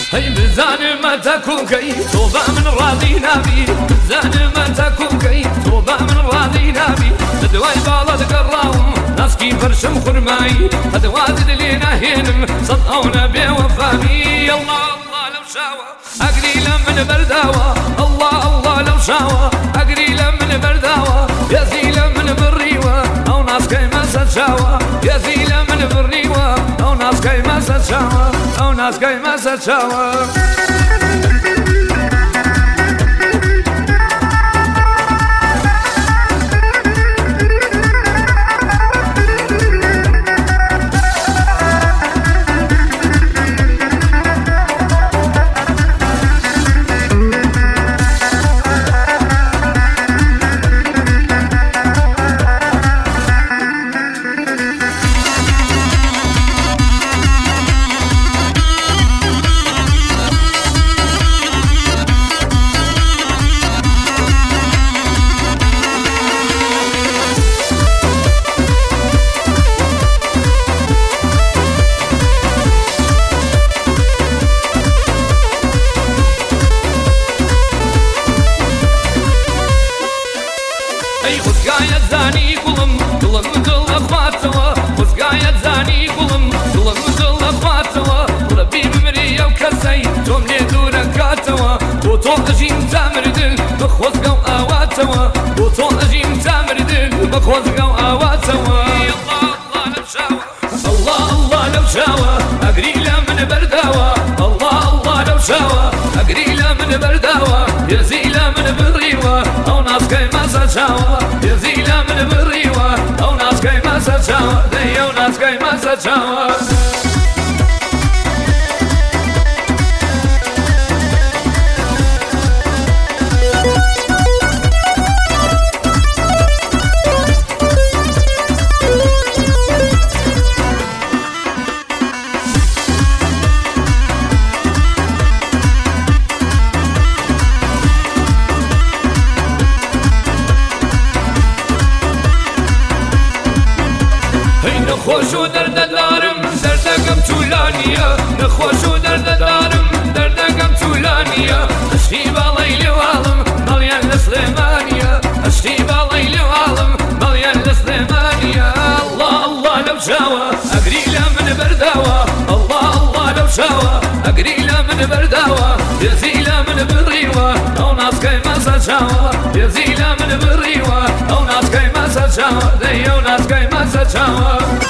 هی بزانم تکو کی تو با من راضی نبی بزانم تکو کی تو با من راضی نبی دوای بالاد قراوم ناسکی فرشم خرمایی هدوات دلينا هنم صدقونا بوفامي الله الله لو شاوى اقري لمن برداوى الله الله لو شاوى اقري لمن برداوى يا زي لمن بالريوة او ناس كيما ستشاوى يا زي لمن بالريوة او ناس كيما ستشاوى او ناس كيما ستشاوى خزقاية زاني قلم قلم قل أخواتوا خزقاية زاني قلم قلم قل أخواتوا ربي بمريا وكسي توم لي دوركاتوا وطول أجيم تامردن بخوزقا وآواتوا وطول أجيم تامردن بخوزقا وآواتوا الله الله لو شاوى الله الله لو شاوى أقري لمن برداوى الله الله لو شاوى أقري لمن برداوى يزي لمن بالريوة أو ناس كيما ستشاوى يزي لمن بالريوة أو ناس كيما ستشاوى دي أو ناس كيما ستشاوى نخوش و درد دارم دردکم طولانیه نخوش و درد دارم دردکم طولانیه اشتی بالای لوالم ملیان لسلیمانیه اشتی بالای لوالم ملیان لسلیمانیه الله الله لو شاوى اقري لمن برداوى الله الله لو شاوى اقري لمن برداوى يزي لمن بالريوة او ناس كيما ستشاوى يزي لمن بالريوة او ناس كيما ستشاوى دي او ناس كيما ستشاوى